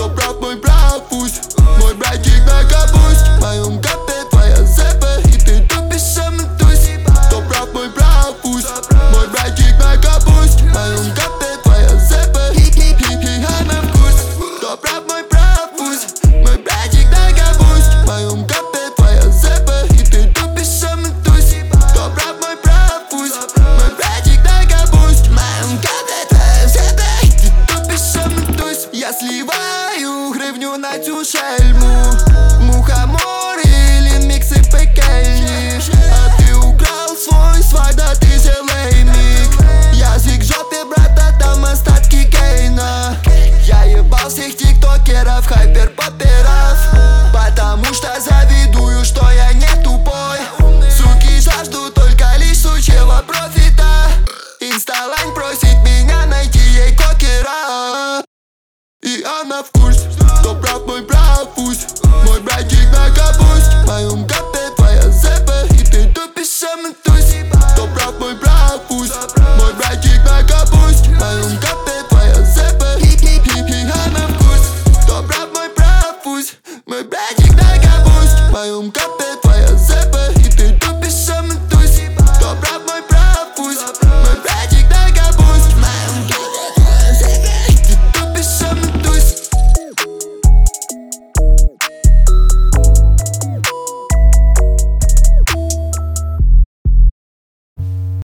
Кто прав, мой прав, пусть мой братик на капусть. В моем капе твоя зэпа, и ты тупишь самый тусь. Кто прав, мой прав, пусть мой братик на капусть. В моем капе твоя зэпа, и она в курс. Кто прав, мой прав, пусть мой братик на капусть. В моем капе твоя зэпа, и ты тупишь самый тусь. Кто прав, мой прав, пусть мой братик на капусть. В моем капе твоя зэпа, и ты тупишь самый тусь. Я сливаю гривню на цю шельму, мухомор или миксы пекельни. А ты украл свой свай, да ты зелеймик. Язык в жопе, брата, там остатки Кейна. Я ебал всех тиктокеров, хайперпоперов, потому что завидую, что я не тупой. Суки жаждут только лишь сучьего профита. Инсталайн просит меня найти ей кокера, и она в курсе. Кто прав, мой прав, пусть мой братик на капусть. В моем капе твоя зэпа, и ты тупишь самый тусь.